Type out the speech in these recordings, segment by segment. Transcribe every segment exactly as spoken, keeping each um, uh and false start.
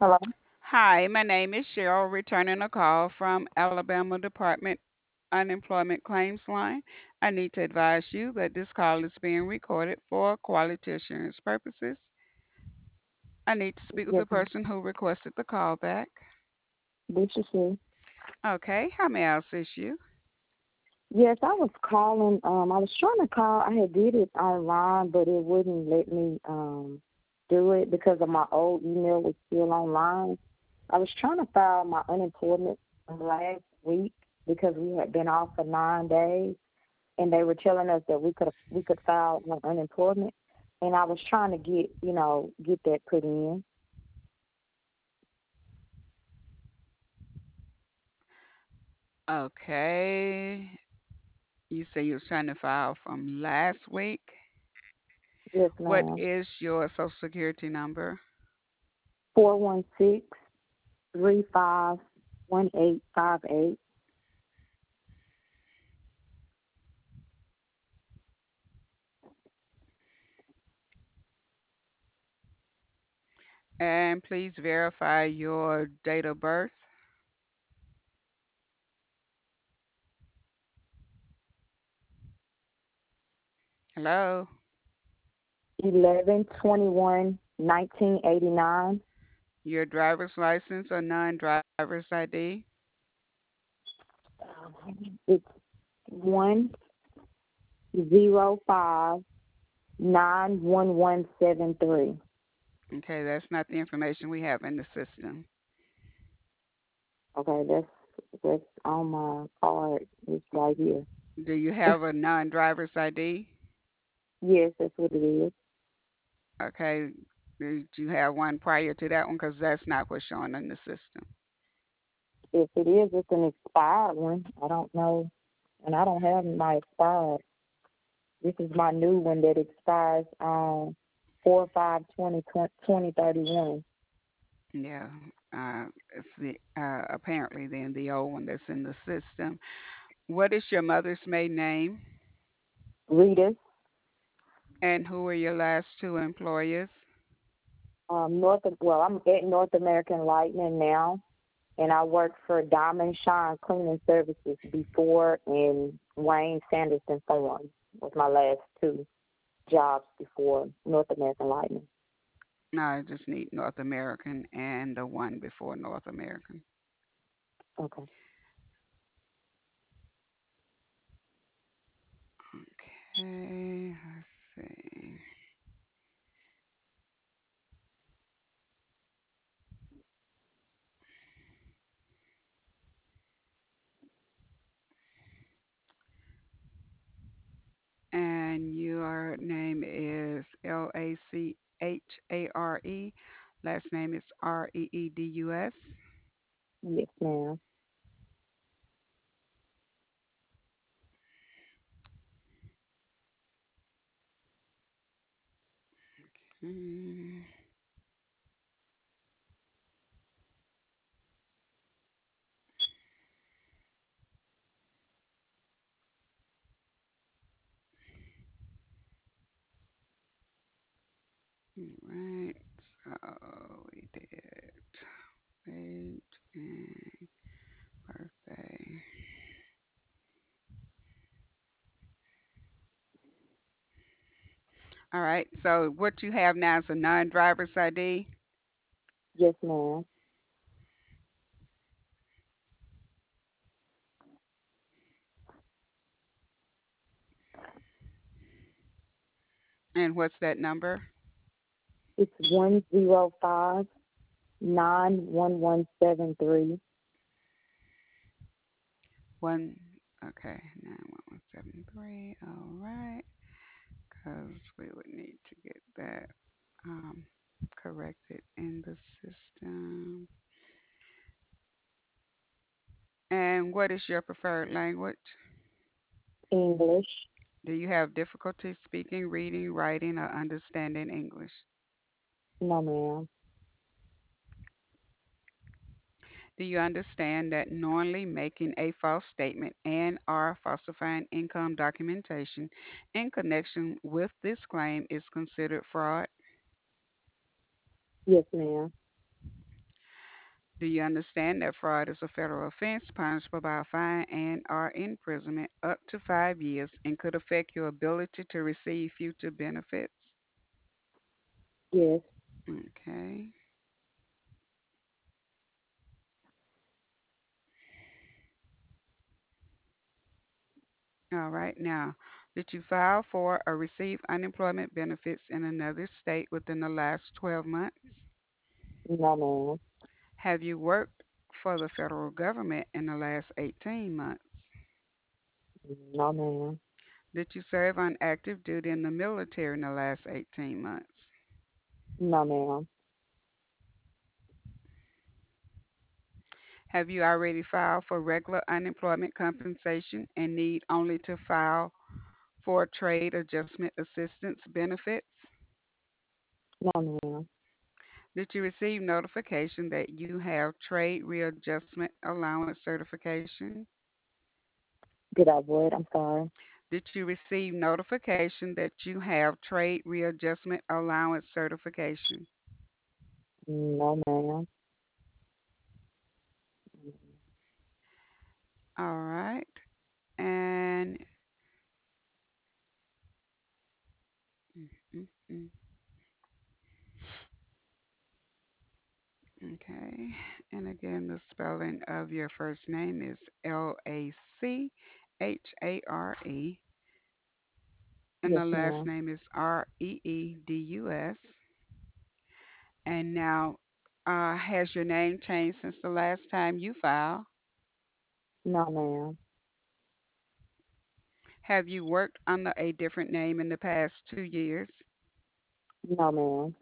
Hello? Hi, my name is Cheryl, returning a call from Alabama Department Unemployment Claims Line. I need to advise you that this call is being recorded for quality assurance purposes. I need to speak with Yes, the ma'am. person who requested the call back. This is she. Okay, how may I assist you? Yes, I was calling. Um, I was trying to call. I had did it online, but it wouldn't let me um do it because of my old email was still online. I was trying to file my unemployment from last week because we had been off for nine days, and they were telling us that we could we could file my unemployment, and I was trying to get you know get that put in. Okay, you say you was trying to file from last week. Yes, What ma'am. is your social security number? Four one six three five one eight five eight. And please verify your date of birth. Hello, Eleven twenty one nineteen eighty nine. your driver's license or non-driver's I D. It's one zero five nine one one seven three. Okay, that's not the information we have in the system. Okay, that's that's on my card. It's right here. Do you have a non-driver's I D? Yes, that's what it is. Okay, did you have one prior to that one? Because that's not what's showing in the system. If it is, it's an expired one. I don't know, and I don't have my expired. This is my new one that expires on four five twenty twenty thirty one. Yeah, uh, it's the uh, apparently then the old one that's in the system. What is your mother's maiden name? Readers, And who are your last two employers? um, North. Well, I'm at North American Lightning now, and I worked for Diamond Shine Cleaning Services before, and Wayne Sanderson Farm was my last two jobs before North American Lightning. No, I just need North American and the one before North American. Okay. Okay, let's see. And your name is L A C H A R E. Last name is R E E D U S. Yes, ma'am. Mm, right. So we did age and birthday. All right. So what you have now is a non-driver's I D. Yes, ma'am. And what's that number? It's one zero five nine one one seven three. One. Okay. Nine one one seven three. All right. Because we would need to get that um, corrected in the system. And what is your preferred language? English. Do you have difficulty speaking, reading, writing, or understanding English? No, ma'am. Do you understand that knowingly making a false statement and or falsifying income documentation in connection with this claim is considered fraud? Yes, ma'am. Do you understand that fraud is a federal offense punishable by a fine and or imprisonment up to five years and could affect your ability to receive future benefits? Yes. Okay. All right. Now, did you file for or receive unemployment benefits in another state within the last twelve months? No, ma'am. Have you worked for the federal government in the last eighteen months? No, ma'am. Did you serve on active duty in the military in the last eighteen months? No, ma'am. Have you already filed for regular unemployment compensation and need only to file for trade adjustment assistance benefits? No, ma'am. Did you receive notification that you have trade readjustment allowance certification? Did I what? I'm sorry. Did you receive notification that you have trade readjustment allowance certification? No, ma'am. All right. And mm, mm, mm, okay. And again, the spelling of your first name is L A C H A R E, and Yes, the last ma'am. name is R E E D U S. And now, uh, has your name changed since the last time you filed? No, ma'am. Have you worked under a different name in the past two years? No, ma'am.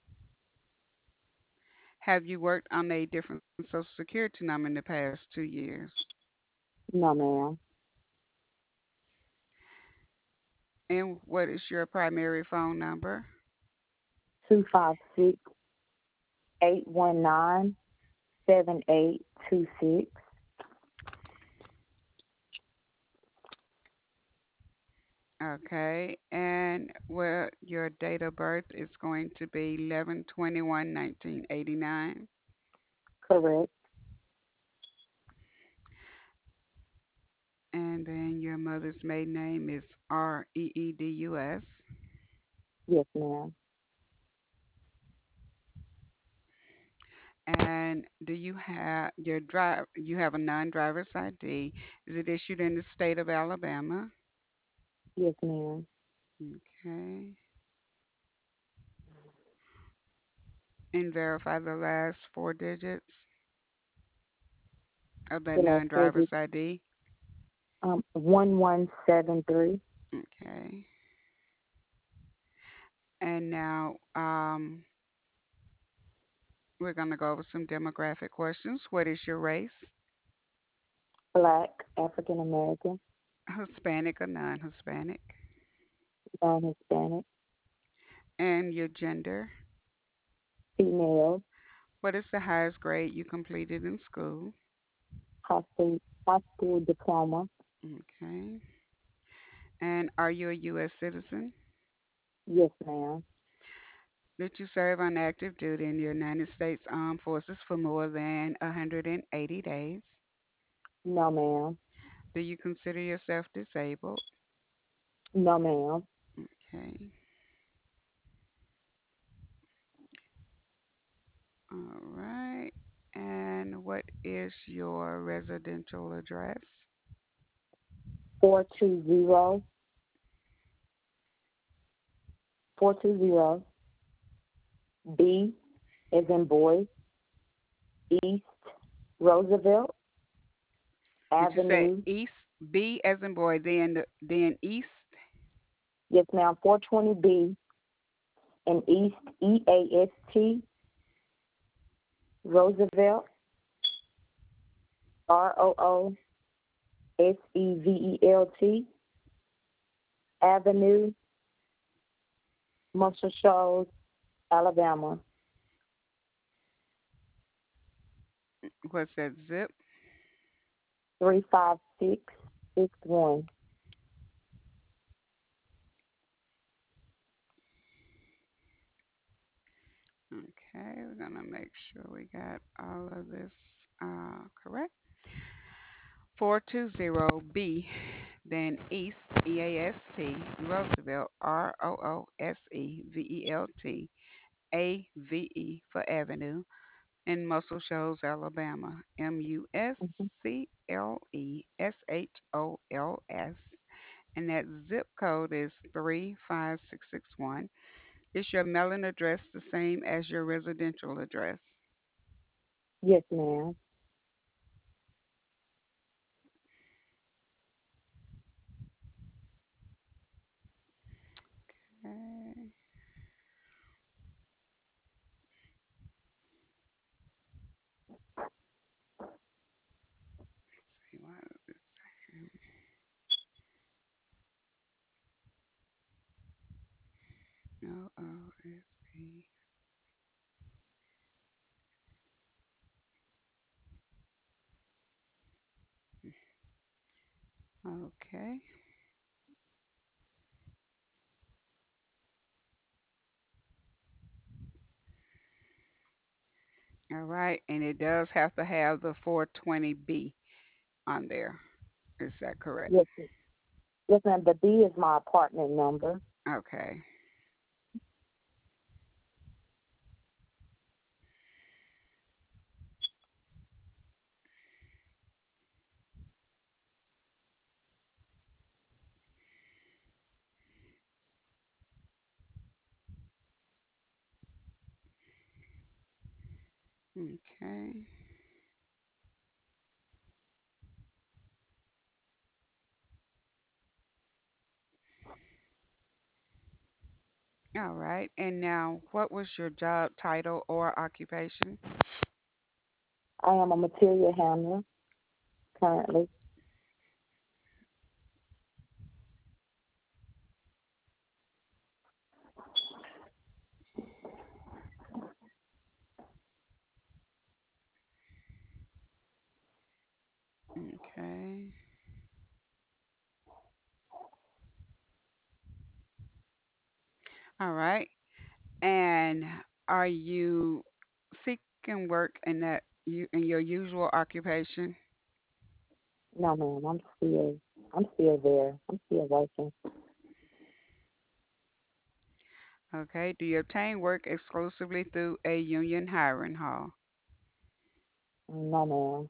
Have you worked on a different Social Security number in the past two years? No, ma'am. And what is your primary phone number? Two five six eight one nine seven eight two six. Okay. And well, your date of birth is going to be eleven twenty-one nineteen eighty-nine. Correct. And then your mother's maiden name is R E E D U S. Yes, ma'am. And do you have your drive? You have a non-driver's I D. Is it issued in the state of Alabama? Yes, ma'am. Okay. And verify the last four digits of that The last four digits. non-driver's I D. Um, one one seven three. Okay. And now um, we're going to go over some demographic questions. What is your race? Black, African American, Hispanic or non-Hispanic? non-Hispanic, And your gender? female, What is the highest grade you completed in school? high school, high school diploma. Okay. And are you a U S citizen? Yes, ma'am. Did you serve on active duty in the United States Armed Forces for more than one hundred eighty days? No, ma'am. Do you consider yourself disabled? No, ma'am. Okay. All right. And what is your residential address? Four two zero four two zero B as in boy, East Roosevelt Did you say Avenue. east? B as in boy, then the, then east? Yes, ma'am. four twenty B and East E A S T Roosevelt R O O S E V E L T Avenue, Muscle Shoals, Alabama. What's that zip? Three five six six one. Okay, we're gonna make sure we got all of this uh, correct. four two zero B, then East, E A S T, Roosevelt, R O O S E V E L T, A V E for Avenue, in Muscle Shoals, Alabama, M U S Mm-hmm. C L E S H O L S, and that zip code is three five six six one. Is your mailing address the same as your residential address? Yes, ma'am. Okay. See why does it say L O S E? Okay. All right. And it does have to have the four twenty B on there. Is that correct? Yes, ma'am. Yes, ma'am. The B is my apartment number. Okay. Okay. All right. And now, what was your job title or occupation? I am a material handler currently. Okay. All right. And are you seeking work in that you in your usual occupation? No, ma'am. I'm still, I'm still there. I'm still working. Okay. Do you obtain work exclusively through a union hiring hall? No, ma'am.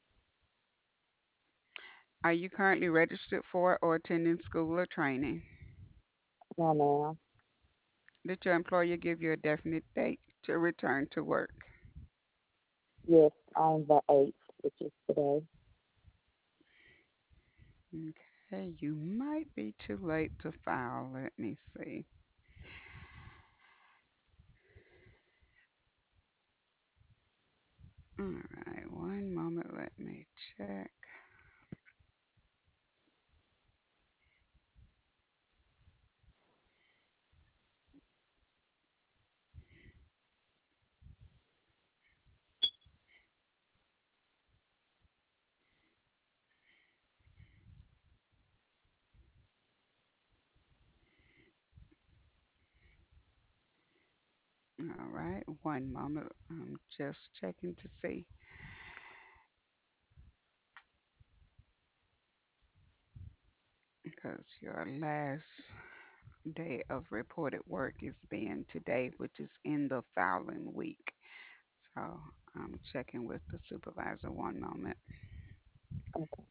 Are you currently registered for or attending school or training? No, ma'am. Did your employer give you a definite date to return to work? Yes, on the eighth, which is today. Okay, you might be too late to file. Let me see. All right, one moment. Let me check. All right, one moment. I'm just checking to see because your last day of reported work is being today, which is in the filing week. So I'm checking with the supervisor. One moment. Okay.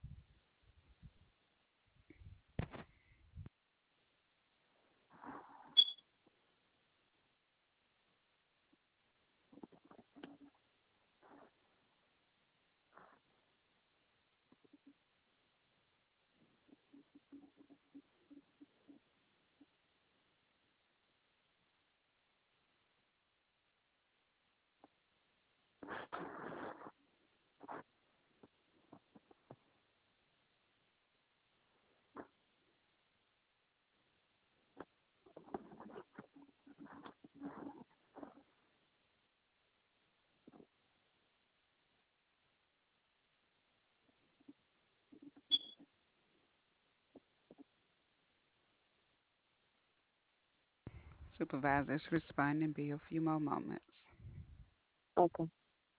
Supervisor's responding. Be a few more moments. Okay.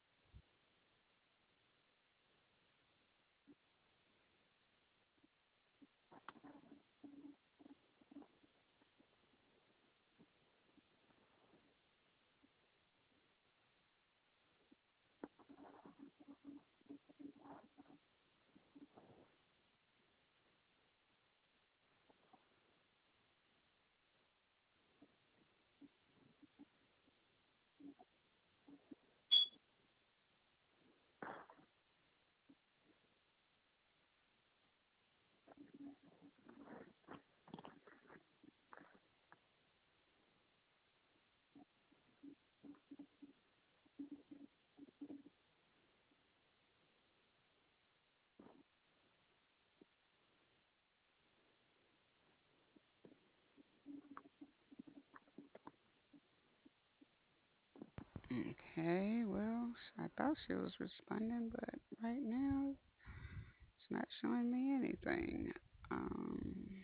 Okay, well, I thought she was responding, but right now it's not showing me anything. Um,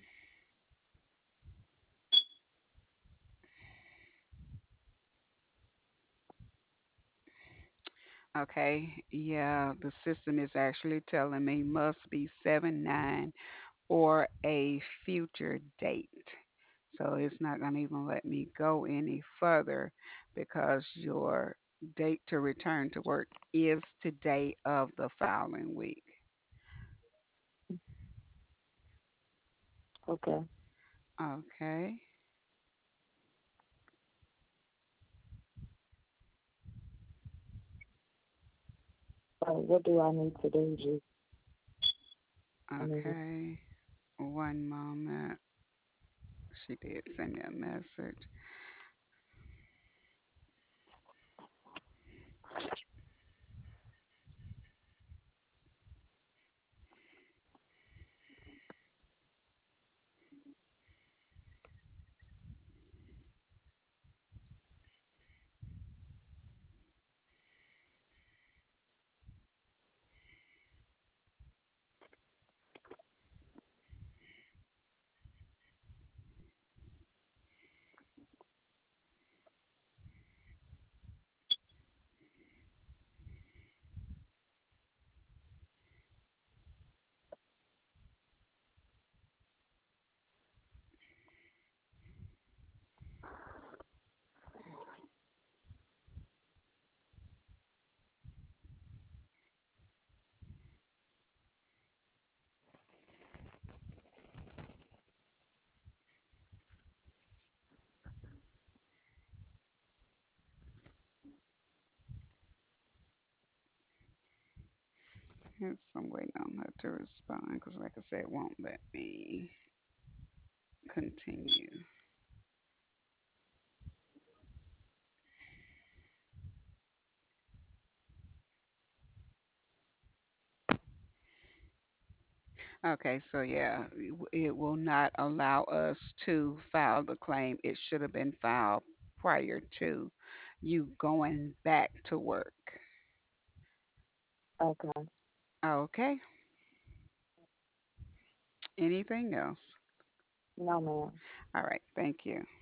okay, yeah, the system is actually telling me must be seven nine or a future date. So it's not going to even let me go any further because your date to return to work is today of the following week. Okay. Okay. So what do I need to do? Just, I mean, Okay. One moment. She did send me a message. Yes, I'm waiting on her to respond because, like I said, it won't let me continue. Okay, so yeah, it w- it will not allow us to file the claim. It should have been filed prior to you going back to work. okay. Okay, anything else? No, ma'am. All right, thank you.